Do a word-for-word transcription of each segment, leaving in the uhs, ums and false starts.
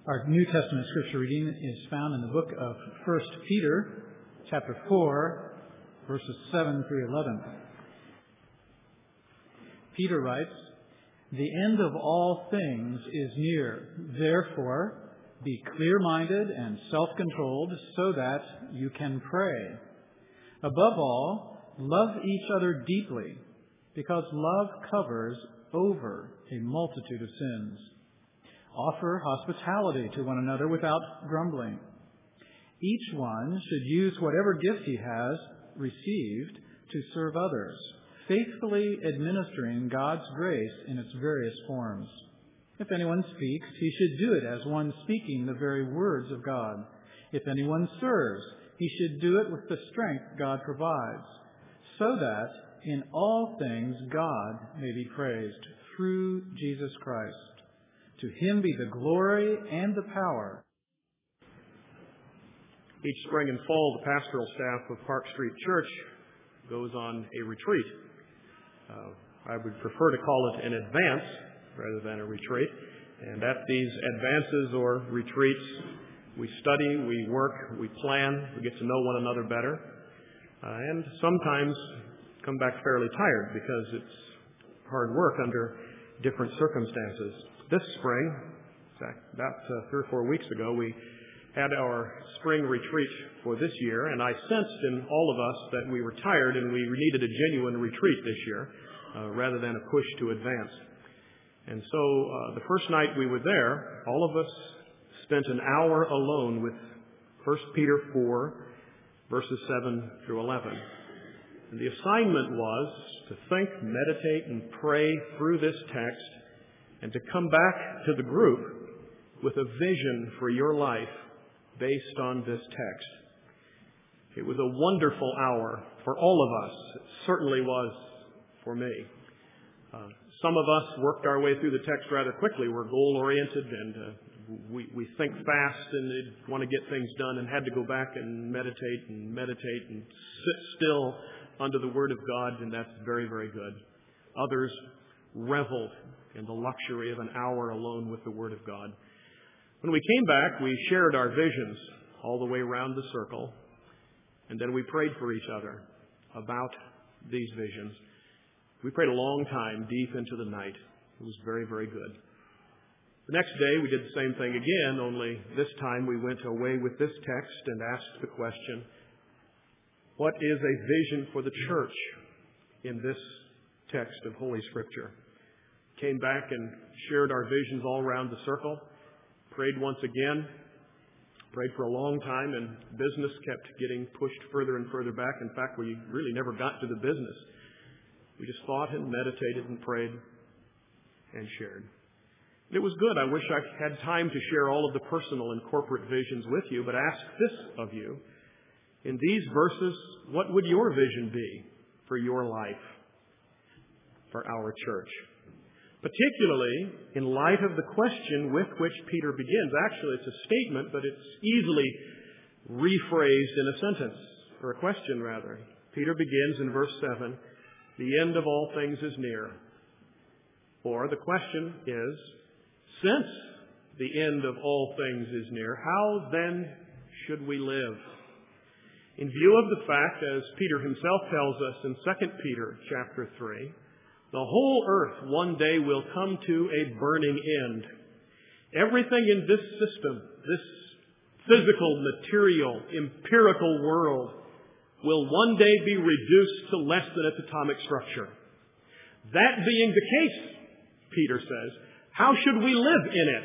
Our New Testament scripture reading is found in the book of First Peter, chapter four, verses seven through eleven. Peter writes, "The end of all things is near. Therefore, be clear-minded and self-controlled so that you can pray. Above all, love each other deeply, because love covers over a multitude of sins. Offer hospitality to one another without grumbling. Each one should use whatever gift he has received to serve others, faithfully administering God's grace in its various forms. If anyone speaks, he should do it as one speaking the very words of God. If anyone serves, he should do it with the strength God provides, so that in all things God may be praised through Jesus Christ. To him be the glory and the power." Each spring and fall, the pastoral staff of Park Street Church goes on a retreat. Uh, I would prefer to call it an advance rather than a retreat. And at these advances or retreats, we study, we work, we plan, we get to know one another better, uh, and sometimes come back fairly tired because it's hard work under different circumstances. This spring, in fact, about uh, three or four weeks ago, we had our spring retreat for this year, and I sensed in all of us that we were tired and we needed a genuine retreat this year uh, rather than a push to advance. And so uh, the first night we were there, all of us spent an hour alone with First Peter four, verses seven through eleven. And the assignment was to think, meditate, and pray through this text and to come back to the group with a vision for your life based on this text. It was a wonderful hour for all of us. It certainly was for me. Uh, some of us worked our way through the text rather quickly. We're goal-oriented and uh, we, we think fast and want to get things done and had to go back and meditate and meditate and sit still under the Word of God, and that's very, very good. Others reveled in the luxury of an hour alone with the Word of God. When we came back, we shared our visions all the way around the circle, and then we prayed for each other about these visions. We prayed a long time, deep into the night. It was very, very good. The next day, we did the same thing again, only this time we went away with this text and asked the question, what is a vision for the church in this text of Holy Scripture? Came back and shared our visions all around the circle, prayed once again, prayed for a long time, and business kept getting pushed further and further back. In fact, we really never got to the business. We just thought and meditated and prayed and shared. It was good. I wish I had time to share all of the personal and corporate visions with you, but ask this of you. In these verses, what would your vision be for your life, for our church? Particularly in light of the question with which Peter begins. Actually, it's a statement, but it's easily rephrased in a sentence, or a question rather. Peter begins in verse seven, "The end of all things is near." Or the question is, since the end of all things is near, how then should we live? In view of the fact, as Peter himself tells us in Second Peter chapter three, the whole earth one day will come to a burning end. Everything in this system, this physical, material, empirical world, will one day be reduced to less than its atomic structure. That being the case, Peter says, how should we live in it?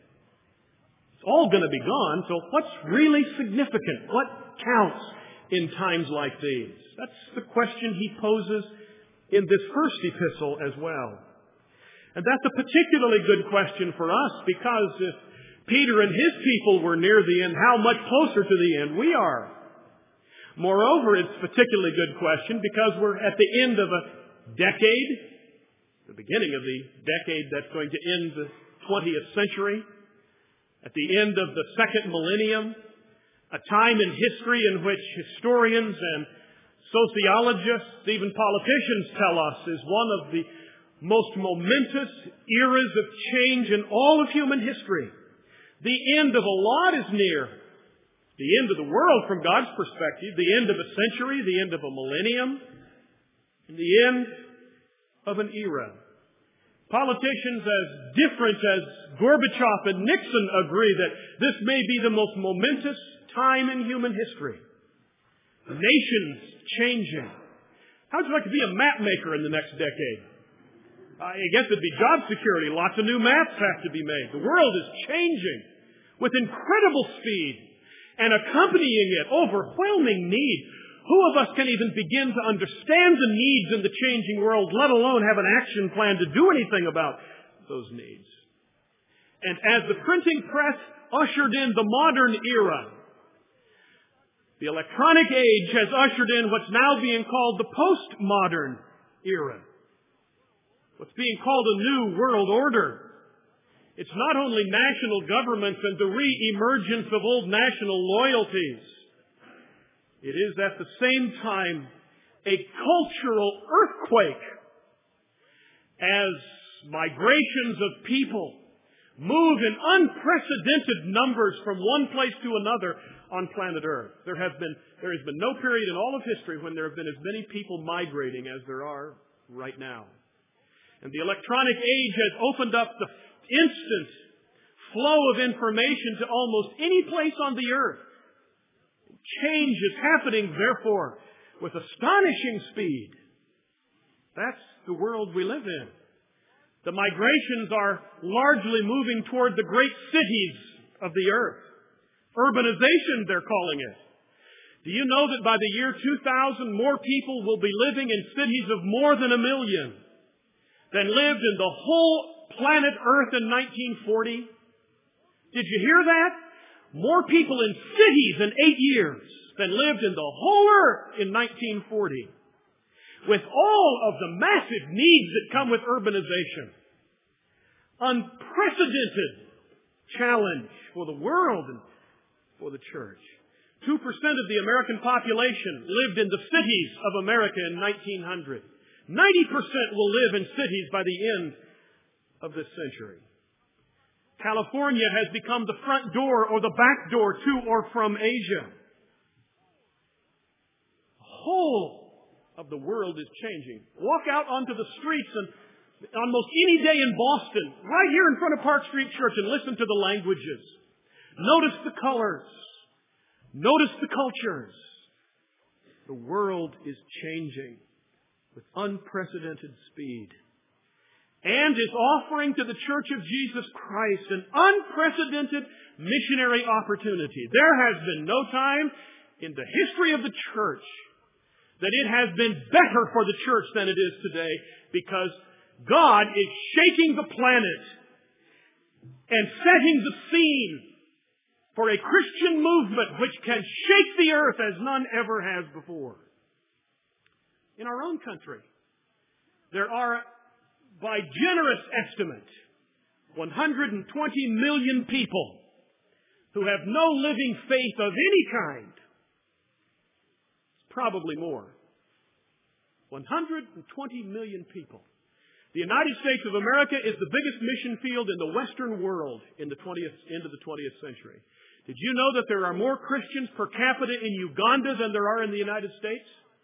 It's all going to be gone, so what's really significant? What counts in times like these? That's the question he poses in this first epistle as well. And that's a particularly good question for us because if Peter and his people were near the end, how much closer to the end we are. Moreover, it's a particularly good question because we're at the end of a decade, the beginning of the decade that's going to end the twentieth century, at the end of the second millennium, a time in history in which historians and sociologists, even politicians tell us is one of the most momentous eras of change in all of human history. The end of a lot is near. The end of the world from God's perspective, the end of a century, the end of a millennium, and the end of an era. Politicians as different as Gorbachev and Nixon agree that this may be the most momentous time in human history. Nations changing. How would you like to be a map maker in the next decade? I guess it'd be job security. Lots of new maps have to be made. The world is changing with incredible speed, and accompanying it, overwhelming need. Who of us can even begin to understand the needs in the changing world, let alone have an action plan to do anything about those needs? And as the printing press ushered in the modern era, the electronic age has ushered in what's now being called the postmodern era. What's being called a new world order. It's not only national governments and the re-emergence of old national loyalties. It is at the same time a cultural earthquake as migrations of people move in unprecedented numbers from one place to another on planet Earth. There has been, there has been no period in all of history when there have been as many people migrating as there are right now. And the electronic age has opened up the instant flow of information to almost any place on the earth. Change is happening, therefore, with astonishing speed. That's the world we live in. The migrations are largely moving toward the great cities of the earth. Urbanization, they're calling it. Do you know that by the year two thousand, more people will be living in cities of more than a million than lived in the whole planet Earth in nineteen forty? Did you hear that? More people in cities in eight years than lived in the whole Earth in nineteen forty. With all of the massive needs that come with urbanization. Unprecedented challenge for the world and for the church. Two percent of the American population lived in the cities of America in nineteen hundred. ninety percent will live in cities by the end of this century. California has become the front door or the back door to or from Asia. The whole of the world is changing. Walk out onto the streets and almost any day in Boston, right here in front of Park Street Church, and listen to the languages. Notice the colors. Notice the cultures. The world is changing with unprecedented speed, and is offering to the Church of Jesus Christ an unprecedented missionary opportunity. There has been no time in the history of the church that it has been better for the church than it is today, because God is shaking the planet and setting the scene for a Christian movement which can shake the earth as none ever has before. In our own country, there are, by generous estimate, one hundred twenty million people who have no living faith of any kind. It's probably more. one hundred twenty million people. The United States of America is the biggest mission field in the Western world in the twentieth, end of the twentieth century. Did you know that there are more Christians per capita in Uganda than there are in the United States?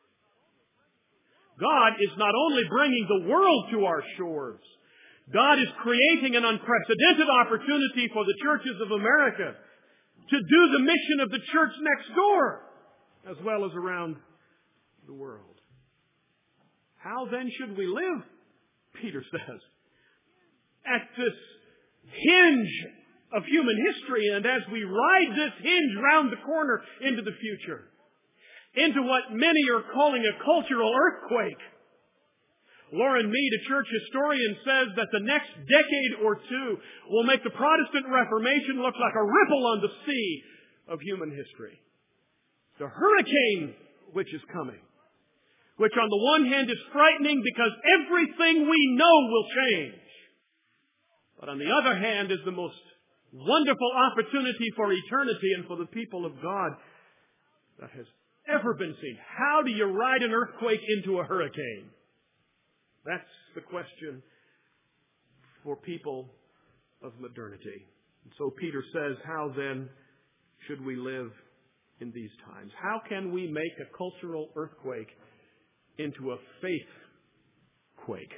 God is not only bringing the world to our shores, God is creating an unprecedented opportunity for the churches of America to do the mission of the church next door, as well as around the world. How then should we live, Peter says, at this hinge of human history, and as we ride this hinge round the corner into the future, into what many are calling a cultural earthquake. Lauren Mead, a church historian, says that the next decade or two will make the Protestant Reformation look like a ripple on the sea of human history. The hurricane which is coming, which on the one hand is frightening because everything we know will change, but on the other hand is the most wonderful opportunity for eternity and for the people of God that has ever been seen. How do you ride an earthquake into a hurricane? That's the question for people of modernity. And so Peter says, how then should we live in these times? How can we make a cultural earthquake into a faith quake?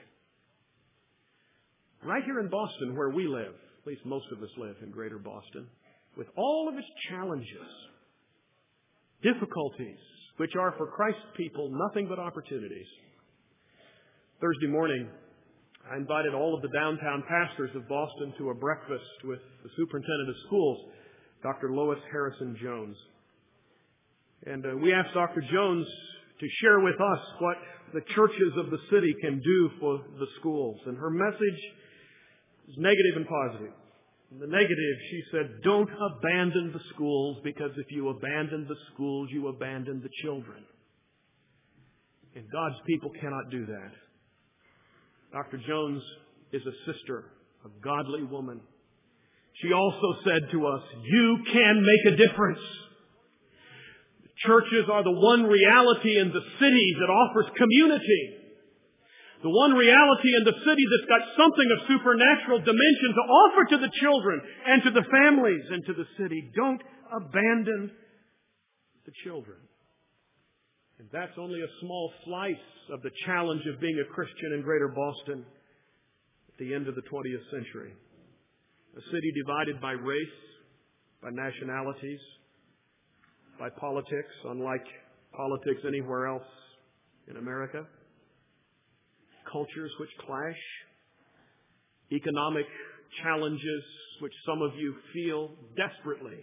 Right here in Boston, where we live, at least most of us live in Greater Boston, with all of its challenges, difficulties, which are for Christ's people nothing but opportunities. Thursday morning, I invited all of the downtown pastors of Boston to a breakfast with the superintendent of schools, Doctor Lois Harrison Jones. And uh, we asked Doctor Jones to share with us what the churches of the city can do for the schools. And her message is negative and positive. In the negative, she said, don't abandon the schools, because if you abandon the schools, you abandon the children. And God's people cannot do that. Doctor Jones is a sister, a godly woman. She also said to us, you can make a difference. Churches are the one reality in the city that offers community. The one reality in the city that's got something of supernatural dimension to offer to the children and to the families and to the city. Don't abandon the children. And that's only a small slice of the challenge of being a Christian in Greater Boston at the end of the twentieth century. A city divided by race, by nationalities, by politics, unlike politics anywhere else in America. Cultures which clash, economic challenges which some of you feel desperately.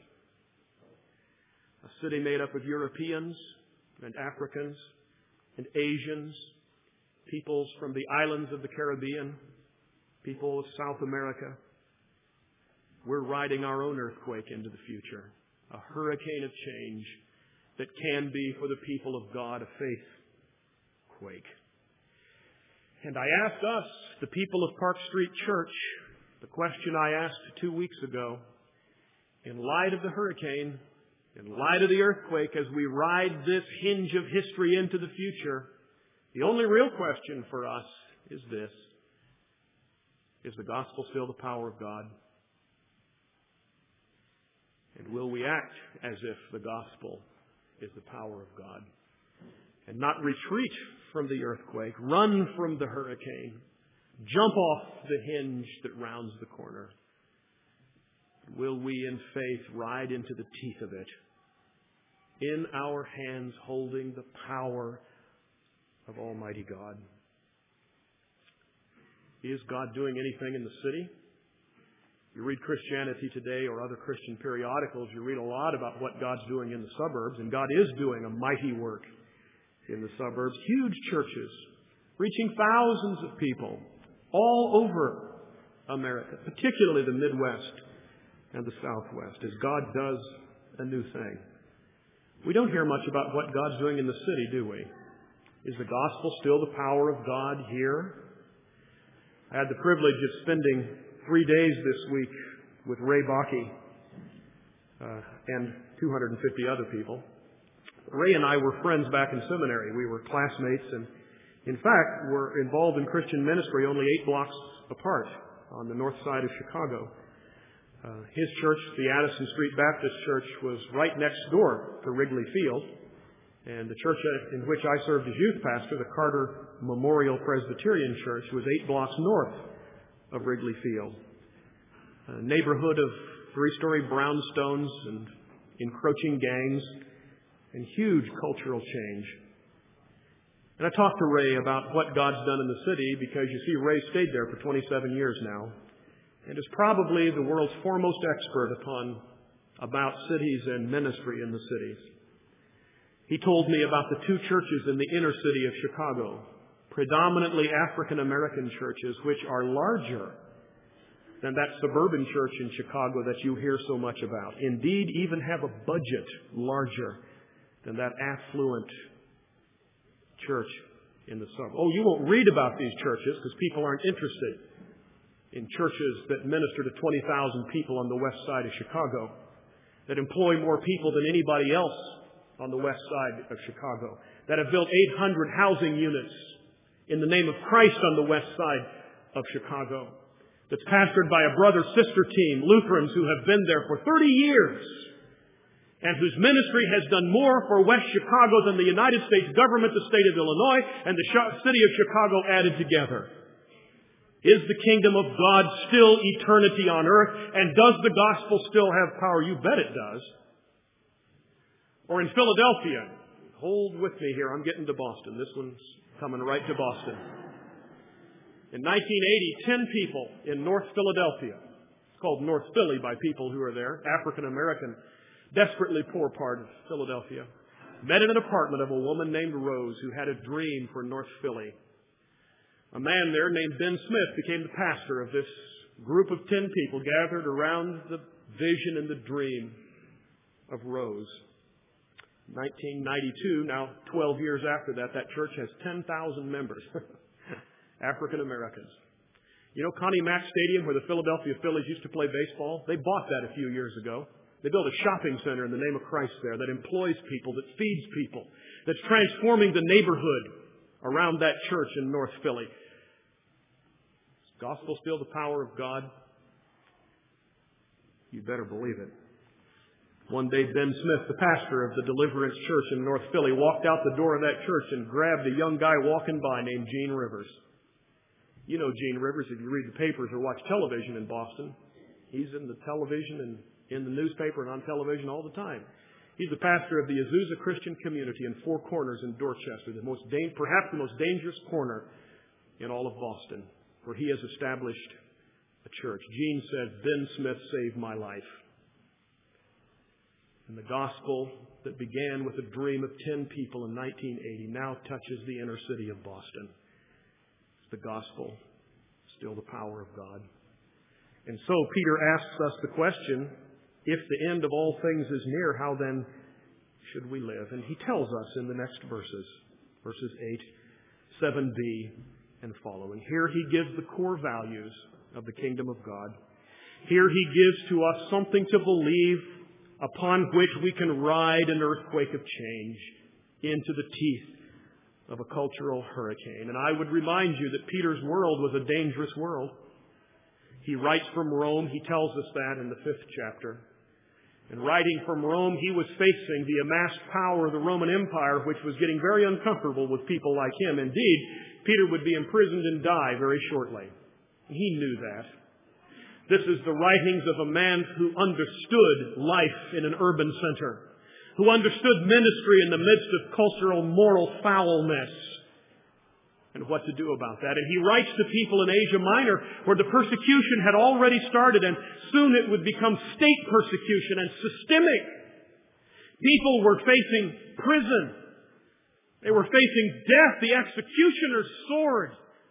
A city made up of Europeans and Africans and Asians, peoples from the islands of the Caribbean, people of South America. We're riding our own earthquake into the future, a hurricane of change that can be for the people of God a faith quake. And I asked us, the people of Park Street Church, the question I asked two weeks ago, in light of the hurricane, in light of the earthquake, as we ride this hinge of history into the future, the only real question for us is this: is the gospel still the power of God? And will we act as if the gospel is the power of God? And not retreat from the earthquake, run from the hurricane, jump off the hinge that rounds the corner. Will we in faith ride into the teeth of it, in our hands holding the power of Almighty God? Is God doing anything in the city? You read Christianity Today or other Christian periodicals, you read a lot about what God's doing in the suburbs, and God is doing a mighty work in the suburbs. Huge churches, reaching thousands of people all over America, particularly the Midwest and the Southwest, as God does a new thing. We don't hear much about what God's doing in the city, do we? Is the gospel still the power of God here? I had the privilege of spending three days this week with Ray Bakke uh, and two hundred fifty other people. Ray and I were friends back in seminary. We were classmates and, in fact, were involved in Christian ministry only eight blocks apart on the north side of Chicago. Uh, his church, the Addison Street Baptist Church, was right next door to Wrigley Field. And the church in which I served as youth pastor, the Carter Memorial Presbyterian Church, was eight blocks north of Wrigley Field. A neighborhood of three-story brownstones and encroaching gangs and huge cultural change. And I talked to Ray about what God's done in the city, because you see, Ray stayed there for twenty-seven years now and is probably the world's foremost expert upon about cities and ministry in the cities. He told me about the two churches in the inner city of Chicago, predominantly African American churches, which are larger than that suburban church in Chicago that you hear so much about. Indeed, even have a budget larger than that affluent church in the suburbs. Oh, you won't read about these churches because people aren't interested in churches that minister to twenty thousand people on the west side of Chicago, that employ more people than anybody else on the west side of Chicago, that have built eight hundred housing units in the name of Christ on the west side of Chicago, that's pastored by a brother-sister team, Lutherans who have been there for thirty years, and whose ministry has done more for West Chicago than the United States government, the state of Illinois, and the city of Chicago added together. Is the kingdom of God still eternity on earth? And does the gospel still have power? You bet it does. Or in Philadelphia, hold with me here, I'm getting to Boston. This one's coming right to Boston. In nineteen eighty, ten people in North Philadelphia, it's called North Philly by people who are there, African American, desperately poor part of Philadelphia, met in an apartment of a woman named Rose who had a dream for North Philly. A man there named Ben Smith became the pastor of this group of ten people gathered around the vision and the dream of Rose. nineteen ninety-two, now twelve years after that, that church has ten thousand members, African Americans. You know Connie Mack Stadium where the Philadelphia Phillies used to play baseball? They bought that a few years ago. They built a shopping center in the name of Christ there that employs people, that feeds people, that's transforming the neighborhood around that church in North Philly. Is the gospel still the power of God? You better believe it. One day, Ben Smith, the pastor of the Deliverance Church in North Philly, walked out the door of that church and grabbed a young guy walking by named Gene Rivers. You know Gene Rivers if you read the papers or watch television in Boston. He's in the television and in the newspaper and on television all the time. He's the pastor of the Azusa Christian Community in Four Corners in Dorchester, the most da- perhaps the most dangerous corner in all of Boston, where he has established a church. Gene said, Ben Smith saved my life. And the gospel that began with a dream of ten people in nineteen eighty now touches the inner city of Boston. It's the gospel, still the power of God. And so Peter asks us the question, if the end of all things is near, how then should we live? And he tells us in the next verses, verses eight, seven b, and following. Here he gives the core values of the kingdom of God. Here he gives to us something to believe upon which we can ride an earthquake of change into the teeth of a cultural hurricane. And I would remind you that Peter's world was a dangerous world. He writes from Rome. He tells us that in the fifth chapter. And writing from Rome, he was facing the amassed power of the Roman Empire, which was getting very uncomfortable with people like him. Indeed, Peter would be imprisoned and die very shortly. He knew that. This is the writings of a man who understood life in an urban center, who understood ministry in the midst of cultural, moral foulness, and what to do about that. And he writes to people in Asia Minor where the persecution had already started, and soon it would become state persecution and systemic. People were facing prison. They were facing death, the executioner's sword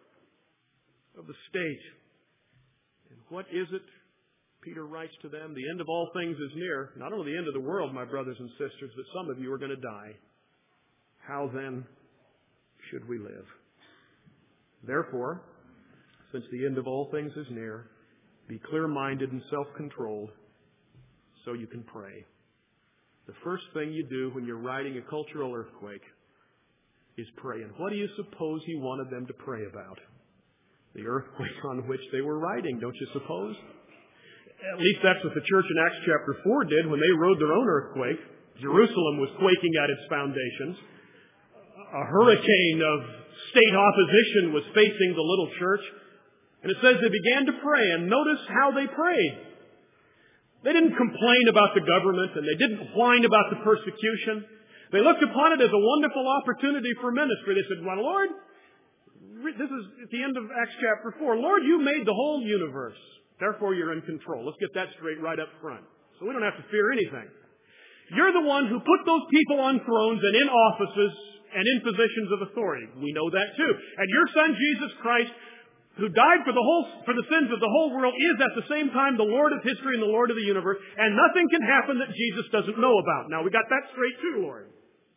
of the state. And what is it? Peter writes to them, the end of all things is near. Not only the end of the world, my brothers and sisters, but some of you are going to die. How then should we live? Therefore, since the end of all things is near, be clear-minded and self-controlled so you can pray. The first thing you do when you're riding a cultural earthquake is pray. And what do you suppose he wanted them to pray about? The earthquake on which they were riding, don't you suppose? At least that's what the church in Acts chapter four did when they rode their own earthquake. Jerusalem was quaking at its foundations. A hurricane of state opposition was facing the little church. And it says they began to pray, and notice how they prayed. They didn't complain about the government, and they didn't whine about the persecution. They looked upon it as a wonderful opportunity for ministry. They said, well, Lord, this is at the end of Acts chapter four. Lord, you made the whole universe. Therefore, you're in control. Let's get that straight right up front. So we don't have to fear anything. You're the one who put those people on thrones and in offices and in positions of authority. We know that too. And your Son, Jesus Christ, who died for the whole, for the sins of the whole world, is at the same time the Lord of history and the Lord of the universe, and nothing can happen that Jesus doesn't know about. Now, we got that straight too, Lord.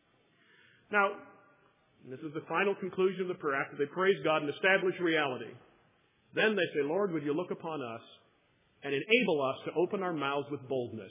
Now, this is the final conclusion of the prayer after they praise God and establish reality. Then they say, Lord, would you look upon us and enable us to open our mouths with boldness?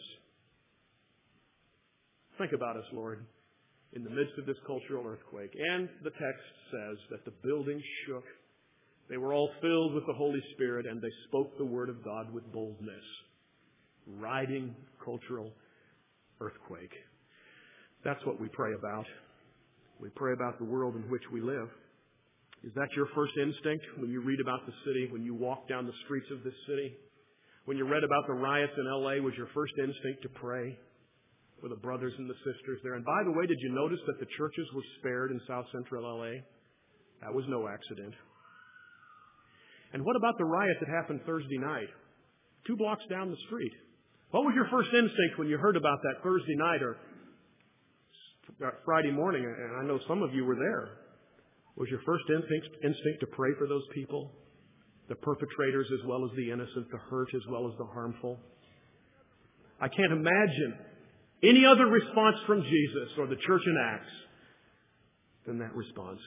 Think about us, Lord, in the midst of this cultural earthquake. And the text says that the building shook They were all filled with the Holy Spirit, and they spoke the Word of God with boldness. Riding cultural earthquake. That's what we pray about. We pray about the world in which we live. Is that your first instinct when you read about the city, when you walk down the streets of this city? When you read about the riots in L A, was your first instinct to pray for the brothers and the sisters there? And by the way, did you notice that the churches were spared in South Central L A? That was no accident. And what about the riot that happened Thursday night, two blocks down the street? What was your first instinct when you heard about that Thursday night or Friday morning? And I know some of you were there. Was your first instinct, instinct to pray for those people? The perpetrators as well as the innocent, the hurt as well as the harmful? I can't imagine any other response from Jesus or the church in Acts than that response.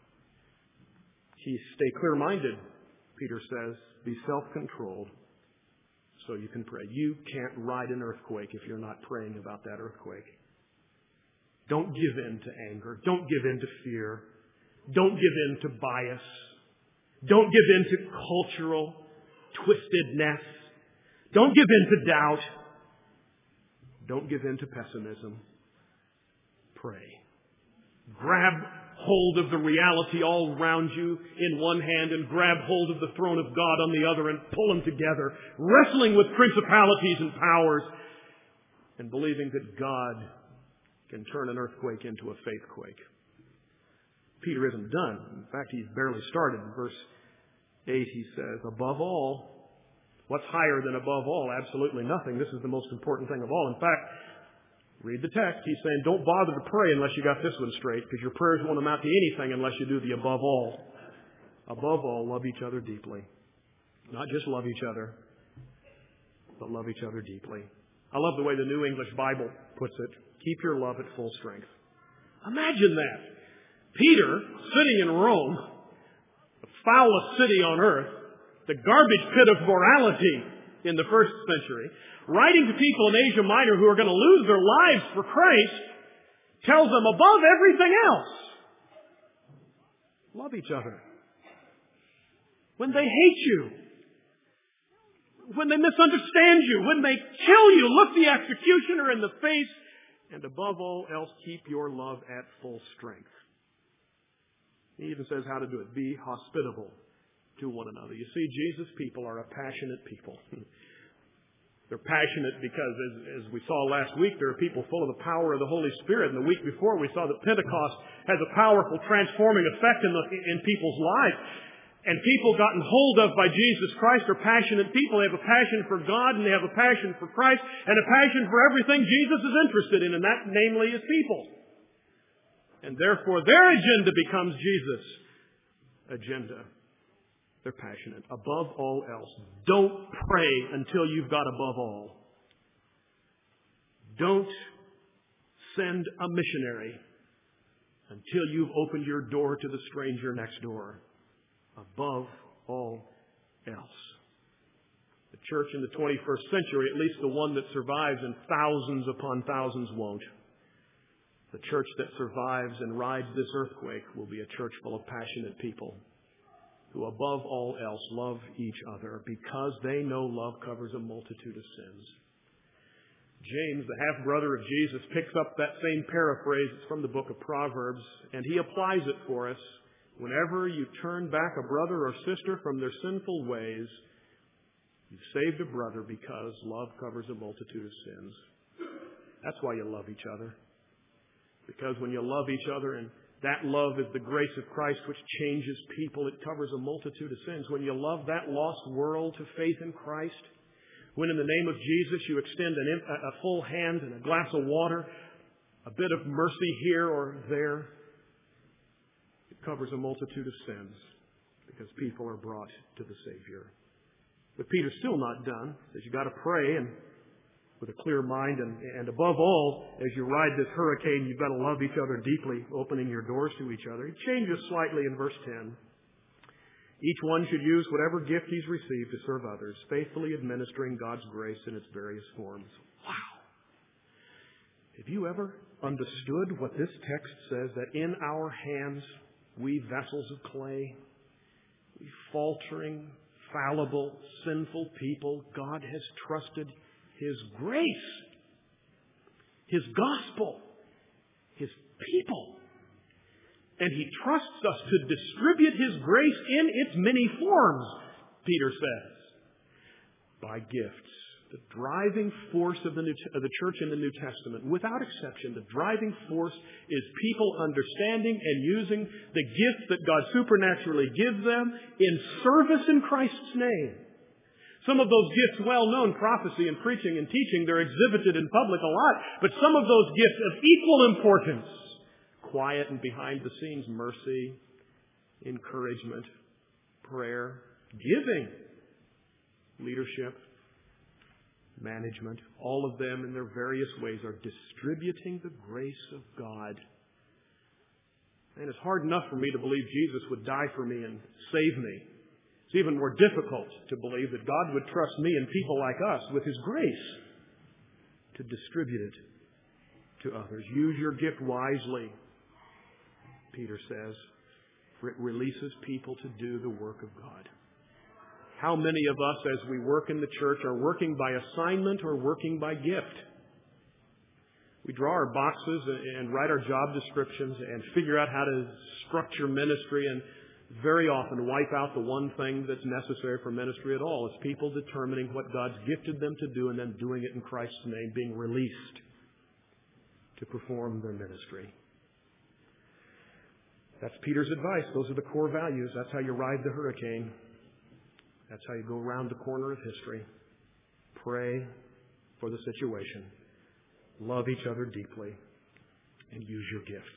Stay clear-minded, Peter says. Be self-controlled so you can pray. You can't ride an earthquake if you're not praying about that earthquake. Don't give in to anger. Don't give in to fear. Don't give in to bias. Don't give in to cultural twistedness. Don't give in to doubt. Don't give in to pessimism. Pray. Grab hold of the reality all around you in one hand and grab hold of the throne of God on the other and pull them together, wrestling with principalities and powers and believing that God can turn an earthquake into a faithquake. Peter isn't done. In fact, he's barely started. In verse eight, he says, above all, what's higher than above all? Absolutely nothing. This is the most important thing of all. In fact, read the text. He's saying, don't bother to pray unless you got this one straight, because your prayers won't amount to anything unless you do the above all. Above all, love each other deeply. Not just love each other, but love each other deeply. I love the way the New English Bible puts it. Keep your love at full strength. Imagine that. Peter, sitting in Rome, the foulest city on earth, the garbage pit of morality in the first century, writing to people in Asia Minor who are going to lose their lives for Christ, tells them above everything else, love each other. When they hate you, when they misunderstand you, when they kill you, look the executioner in the face, and above all else, keep your love at full strength. He even says how to do it. Be hospitable to one another. You see, Jesus' people are a passionate people. They're passionate because, as, as we saw last week, there are people full of the power of the Holy Spirit. And the week before, we saw that Pentecost has a powerful transforming effect in, the, in people's lives. And people gotten hold of by Jesus Christ are passionate people. They have a passion for God, and they have a passion for Christ, and a passion for everything Jesus is interested in, and that, namely, is people. And therefore, their agenda becomes Jesus' agenda. They're passionate. Above all else, don't pray until you've got above all. Don't send a missionary until you've opened your door to the stranger next door. Above all else. The church in the twenty-first century, at least the one that survives and thousands upon thousands won't. The church that survives and rides this earthquake will be a church full of passionate people who above all else love each other because they know love covers a multitude of sins. James, the half-brother of Jesus, picks up that same paraphrase. It's from the book of Proverbs, and he applies it for us. Whenever you turn back a brother or sister from their sinful ways, you've saved a brother because love covers a multitude of sins. That's why you love each other. Because when you love each other, and that love is the grace of Christ which changes people, it covers a multitude of sins. When you love that lost world to faith in Christ, when in the name of Jesus you extend an, a full hand and a glass of water, a bit of mercy here or there, it covers a multitude of sins because people are brought to the Savior. But Peter's still not done. He says you've got to pray and with a clear mind, and, and above all, as you ride this hurricane, you've got to love each other deeply, opening your doors to each other. He changes slightly in verse ten. Each one should use whatever gift he's received to serve others, faithfully administering God's grace in its various forms. Wow! Have you ever understood what this text says, that in our hands, we vessels of clay, We faltering, fallible, sinful people, God has trusted His grace, His gospel, His people. And He trusts us to distribute His grace in its many forms, Peter says, by gifts. The driving force of the, New, of the church in the New Testament, without exception, the driving force is people understanding and using the gifts that God supernaturally gives them in service in Christ's name. Some of those gifts, well known, prophecy and preaching and teaching, they're exhibited in public a lot. But some of those gifts of equal importance, quiet and behind the scenes, mercy, encouragement, prayer, giving, leadership, management, all of them in their various ways are distributing the grace of God. And it's hard enough for me to believe Jesus would die for me and save me. It's even more difficult to believe that God would trust me and people like us with His grace to distribute it to others. Use your gift wisely, Peter says, for it releases people to do the work of God. How many of us, as we work in the church, are working by assignment or working by gift? We draw our boxes and write our job descriptions and figure out how to structure ministry, and very often wipe out the one thing that's necessary for ministry at all. It's people determining what God's gifted them to do and then doing it in Christ's name, being released to perform their ministry. That's Peter's advice. Those are the core values. That's how you ride the hurricane. That's how you go around the corner of history. Pray for the situation. Love each other deeply. And use your gifts.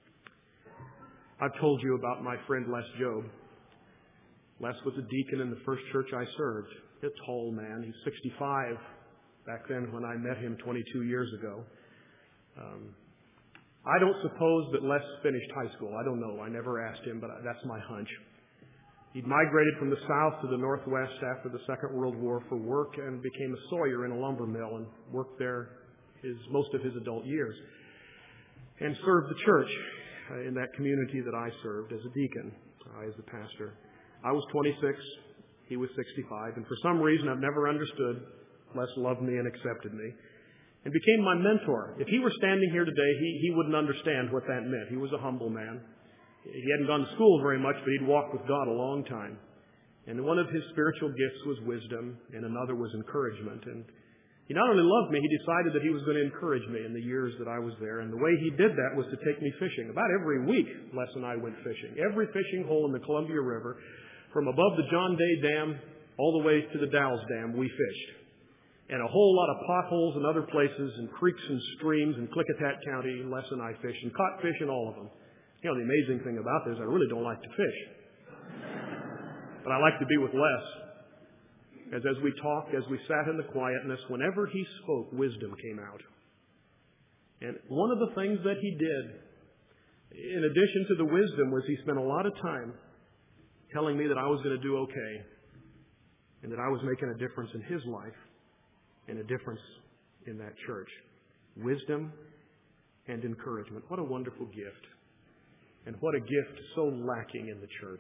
I've told you about my friend Les Job. Les was a deacon in the first church I served. A tall man. He's sixty-five back then when I met him twenty-two years ago. Um, I don't suppose that Les finished high school. I don't know. I never asked him, but that's my hunch. He'd migrated from the south to the northwest after the Second World War for work and became a sawyer in a lumber mill and worked there his, most of his adult years. And served the church uh, in that community that I served as a deacon, I as the pastor. I was twenty-six, he was sixty-five, and for some reason I've never understood, Les loved me and accepted me, and became my mentor. If he were standing here today, he, he wouldn't understand what that meant. He was a humble man. He hadn't gone to school very much, but he'd walked with God a long time. And one of his spiritual gifts was wisdom, and another was encouragement. And he not only loved me, he decided that he was going to encourage me in the years that I was there. And the way he did that was to take me fishing. About every week, Les and I went fishing. Every fishing hole in the Columbia River, from above the John Day Dam all the way to the Dalles Dam, we fished. And a whole lot of potholes and other places, and creeks and streams in Klickitat County, Les and I fished, and caught fish in all of them. You know, the amazing thing about this, I really don't like to fish. But I like to be with Les. As as we talked, as we sat in the quietness, whenever he spoke, wisdom came out. And one of the things that he did, in addition to the wisdom, was he spent a lot of time telling me that I was going to do okay, and that I was making a difference in his life, and a difference in that church. Wisdom and encouragement. What a wonderful gift. And what a gift so lacking in the church.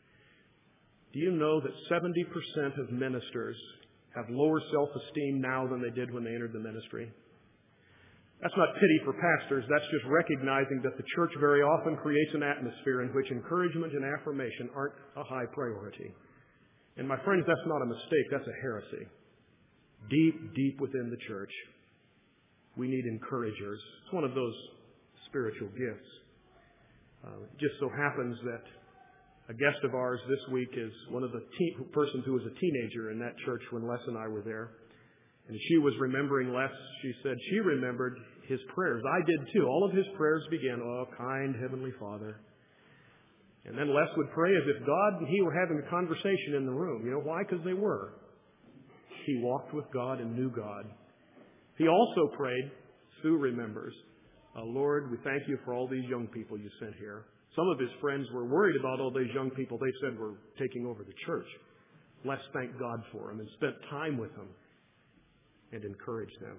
Do you know that seventy percent of ministers have lower self-esteem now than they did when they entered the ministry? That's not pity for pastors. That's just recognizing that the church very often creates an atmosphere in which encouragement and affirmation aren't a high priority. And my friends, that's not a mistake. That's a heresy. Deep, deep within the church, we need encouragers. It's one of those spiritual gifts. Uh, it just so happens that a guest of ours this week is one of the teen, persons who was a teenager in that church when Les and I were there. And she was remembering Les. She said she remembered his prayers. I did too. All of his prayers began, "Oh, kind Heavenly Father." And then Les would pray as if God and he were having a conversation in the room. You know why? Because they were. He walked with God and knew God. He also prayed, Sue remembers, Uh, Lord, we thank you for all these young people you sent here. Some of his friends were worried about all these young people they said were taking over the church. Les thanked God for them and spent time with them and encouraged them.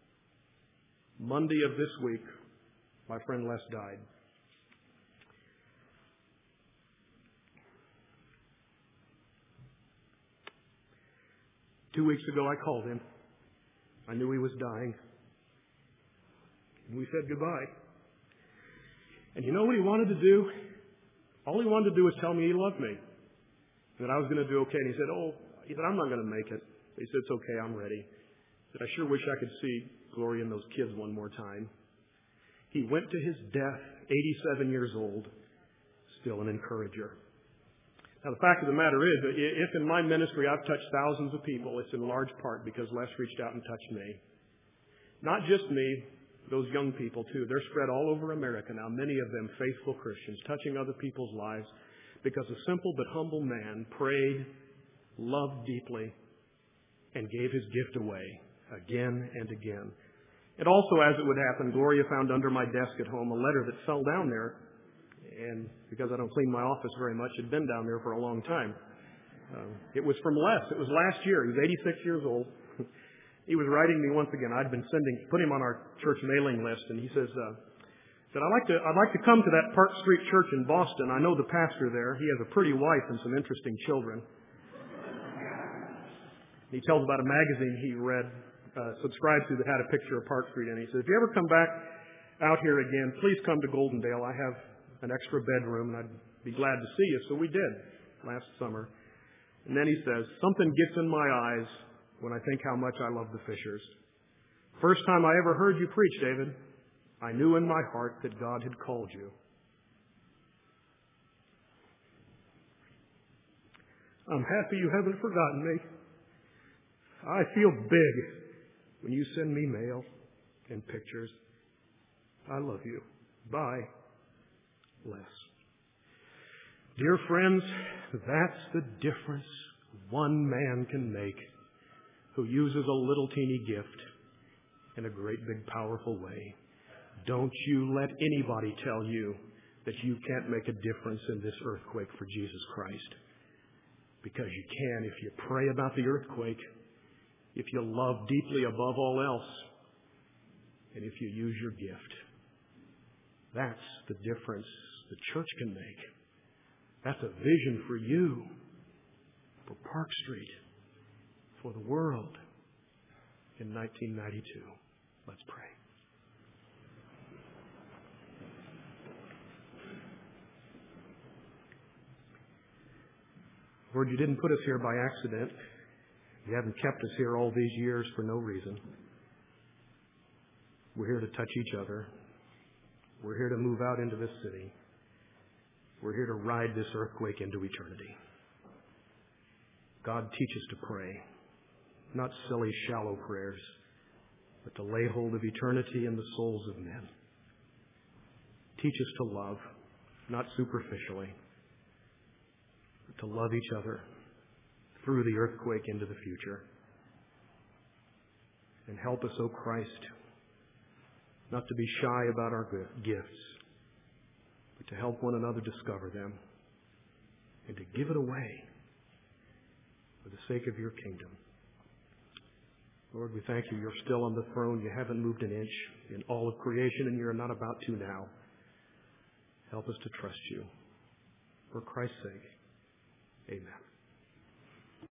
Monday of this week, my friend Les died. Two weeks ago, I called him. I knew he was dying. And we said goodbye. And you know what he wanted to do? All he wanted to do was tell me he loved me. That I was going to do okay. And he said, oh, he said, I'm not going to make it. He said, it's okay, I'm ready. He said, I sure wish I could see Gloria and those kids one more time. He went to his death, eighty-seven years old, still an encourager. Now, the fact of the matter is that if in my ministry I've touched thousands of people, it's in large part because Les reached out and touched me. Not just me, those young people too. They're spread all over America now, many of them faithful Christians, touching other people's lives because a simple but humble man prayed, loved deeply, and gave his gift away again and again. And also, as it would happen, Gloria found under my desk at home a letter that fell down there. And because I don't clean my office very much, it had been down there for a long time. Uh, it was from Les. It was last year. He was eighty-six years old. He was writing me once again. I'd been sending, put him on our church mailing list, and he says, uh, said, I'd like to, I'd like to come to that Park Street Church in Boston. I know the pastor there. He has a pretty wife and some interesting children. He tells about a magazine he read, uh, subscribed to that had a picture of Park Street in it. He says, if you ever come back out here again, please come to Goldendale. I have an extra bedroom, and I'd be glad to see you. So we did last summer. And then he says, something gets in my eyes when I think how much I love the Fishers. First time I ever heard you preach, David, I knew in my heart that God had called you. I'm happy you haven't forgotten me. I feel big when you send me mail and pictures. I love you. Bye. Les. Dear friends, that's the difference one man can make who uses a little teeny gift in a great big powerful way. Don't you let anybody tell you that you can't make a difference in this earthquake for Jesus Christ. Because you can if you pray about the earthquake, if you love deeply above all else, and if you use your gift. That's the difference the church can make. That's a vision for you, for Park Street, for the world in nineteen ninety-two. Let's pray. Lord, you didn't put us here by accident. You haven't kept us here all these years for no reason. We're here to touch each other. We're here to move out into this city. We're here to ride this earthquake into eternity. God, teach us to pray. Not silly, shallow prayers, but to lay hold of eternity in the souls of men. Teach us to love, not superficially, but to love each other through the earthquake into the future. And help us, O Christ, not to be shy about our gifts, but to help one another discover them and to give it away for the sake of your kingdom. Lord, we thank you. You're still on the throne. You haven't moved an inch in all of creation, and you're not about to now. Help us to trust you. For Christ's sake, amen.